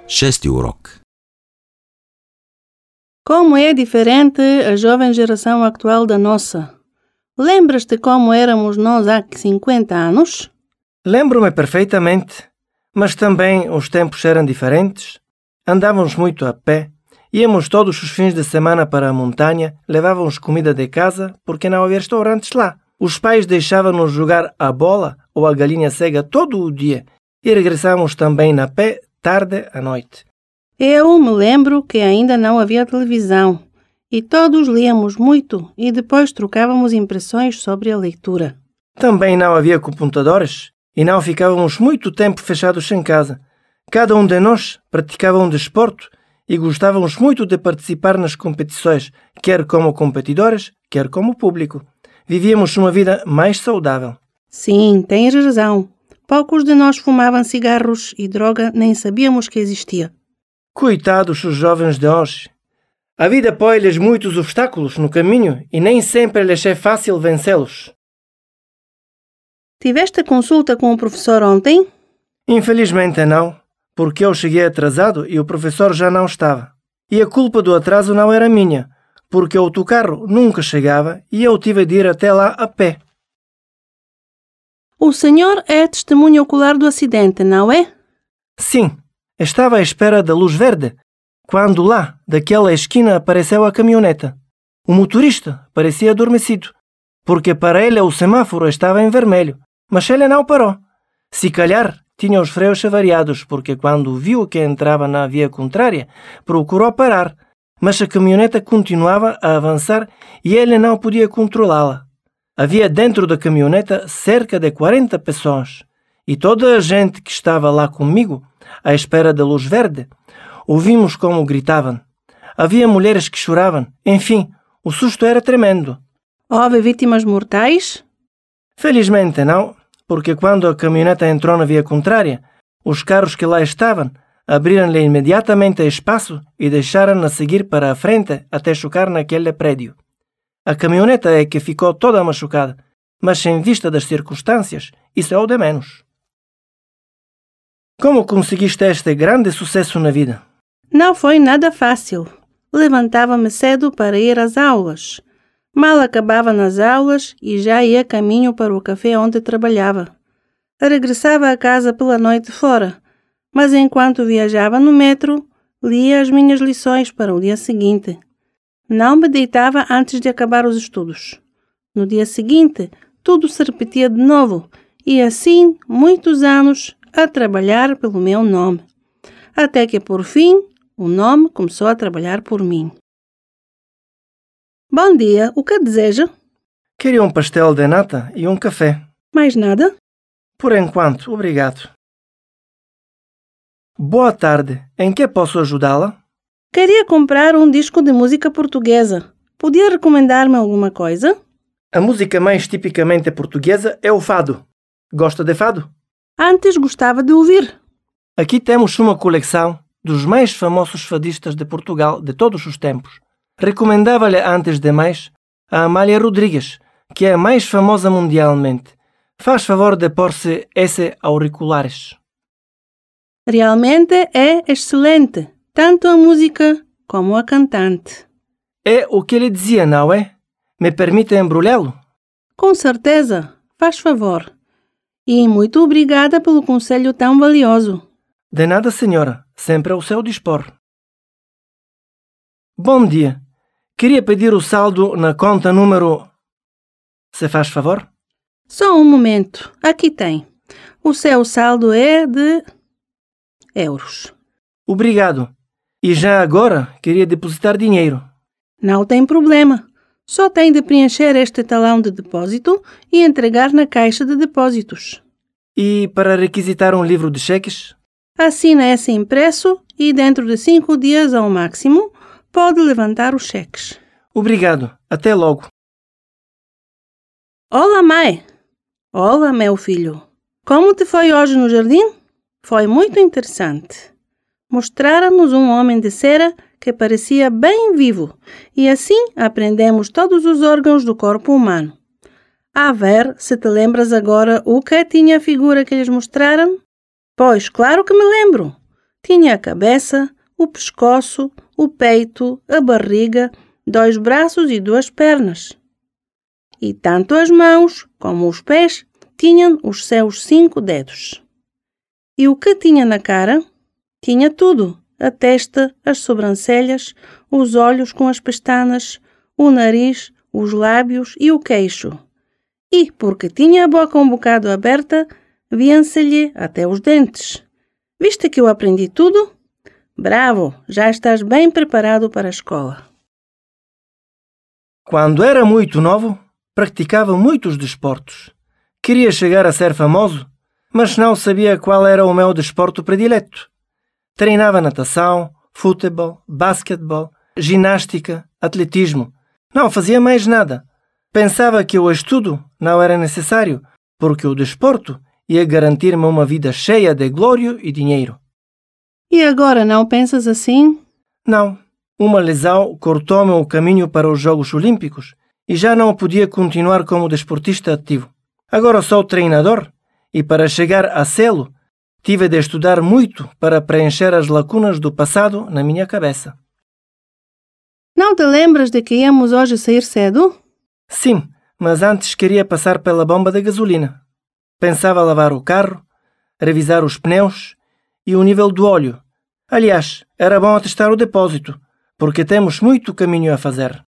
Шести урок. Como é diferente a jovem geração atual da nossa. Lembras-te como éramos nós há 50 anos? Lembro-me perfeitamente, mas também os tempos eram diferentes. Andávamos muito a pé, íamos todos os fins de semana para a montanha, levávamos comida de casa porque não havia restaurantes lá. Os pais deixavam-nos jogar a bola ou a galinha cega todo o dia e regressávamos também a pé tarde à noite. Eu me lembro que ainda não havia televisão e todos líamos muito e depois trocávamos impressões sobre a leitura. Também não havia computadores e não ficávamos muito tempo fechados em casa. Cada um de nós praticava um desporto e gostávamos muito de participar nas competições, quer como competidores, quer como público. Vivíamos uma vida mais saudável. Sim, tens razão. Poucos de nós fumavam cigarros e droga nem sabíamos que existia. Coitados os jovens de hoje. A vida põe-lhes muitos obstáculos no caminho e nem sempre lhes é fácil vencê-los. Tiveste consulta com o professor ontem? Infelizmente não, porque eu cheguei atrasado e o professor já não estava. E a culpa do atraso não era minha, porque o autocarro nunca chegava e eu tive de ir até lá a pé. O senhor é testemunha ocular do acidente, não é? Sim, estava à espera da luz verde, quando lá, daquela esquina, apareceu a caminhoneta. O motorista parecia adormecido, porque para ele o semáforo estava em vermelho, mas ele não parou. Se calhar tinha os freios avariados, porque quando viu que entrava na via contrária, procurou parar, mas a caminhoneta continuava a avançar e ele não podia controlá-la. Havia dentro da caminhoneta cerca de 40 pessoas e toda a gente que estava lá comigo, à espera da luz verde, ouvimos como gritavam. Havia mulheres que choravam. Enfim, o susto era tremendo. Houve vítimas mortais? Felizmente não, porque quando a caminhoneta entrou na via contrária, os carros que lá estavam abriram-lhe imediatamente espaço e deixaram-na seguir para a frente até chocar naquele prédio. A caminhoneta é que ficou toda machucada, mas em vista das circunstâncias, isso é o de menos. Como conseguiste este grande sucesso na vida? Não foi nada fácil. Levantava-me cedo para ir às aulas. Mal acabava nas aulas e já ia caminho para o café onde trabalhava. Regressava a casa pela noite fora, mas enquanto viajava no metro, lia as minhas lições para o dia seguinte. Não me deitava antes de acabar os estudos. No dia seguinte, tudo se repetia de novo e assim muitos anos a trabalhar pelo meu nome. Até que, por fim, o nome começou a trabalhar por mim. Bom dia, o que deseja? Queria um pastel de nata e um café. Mais nada? Por enquanto, obrigado. Boa tarde, em que posso ajudá-la? Queria comprar um disco de música portuguesa. Podia recomendar-me alguma coisa? A música mais tipicamente portuguesa é o fado. Gosta de fado? Antes gostava de ouvir. Aqui temos uma coleção dos mais famosos fadistas de Portugal de todos os tempos. Recomendava-lhe, antes de mais, a Amália Rodrigues, que é a mais famosa mundialmente. Faz favor de pôr-se esses auriculares. Realmente é excelente, tanto a música como a cantante. É o que ele dizia, não é? Me permite embrulhá-lo? Com certeza, faz favor. E muito obrigada pelo conselho tão valioso. De nada, senhora. Sempre ao seu dispor. Bom dia. Queria pedir o saldo na conta número... Se faz favor? Só um momento. Aqui tem. O seu saldo é de... euros. Obrigado. E já agora queria depositar dinheiro. Não tem problema. Só tem de preencher este talão de depósito e entregar na caixa de depósitos. E para requisitar um livro de cheques? Assina esse impresso e dentro de 5 dias ao máximo pode levantar os cheques. Obrigado. Até logo. Olá, mãe. Olá, meu filho. Como te foi hoje no jardim? Foi muito interessante. Mostraram-nos um homem de cera que parecia bem vivo e assim aprendemos todos os órgãos do corpo humano. A ver se te lembras agora o que tinha a figura que eles mostraram? Pois, claro que me lembro. Tinha a cabeça, o pescoço, o peito, a barriga, 2 braços e 2 pernas. E tanto as mãos como os pés tinham os seus 5 dedos. E o que tinha na cara? Tinha tudo: a testa, as sobrancelhas, os olhos com as pestanas, o nariz, os lábios e o queixo. E, porque tinha a boca um bocado aberta, viam-se-lhe até os dentes. Viste que eu aprendi tudo? Bravo, já estás bem preparado para a escola. Quando era muito novo, praticava muitos desportos. Queria chegar a ser famoso, mas não sabia qual era o meu desporto predileto. Treinava natação, futebol, basquetebol, ginástica, atletismo. Não fazia mais nada. Pensava que o estudo não era necessário, porque o desporto ia garantir-me uma vida cheia de glória e dinheiro. E agora não pensas assim? Não. Uma lesão cortou-me o caminho para os Jogos Olímpicos e já não podia continuar como desportista ativo. Agora sou treinador e para chegar a sê-lo, tive de estudar muito para preencher as lacunas do passado na minha cabeça. Não te lembras de que íamos hoje sair cedo? Sim, mas antes queria passar pela bomba de gasolina. Pensava lavar o carro, revisar os pneus e o nível do óleo. Aliás, era bom atestar o depósito, porque temos muito caminho a fazer.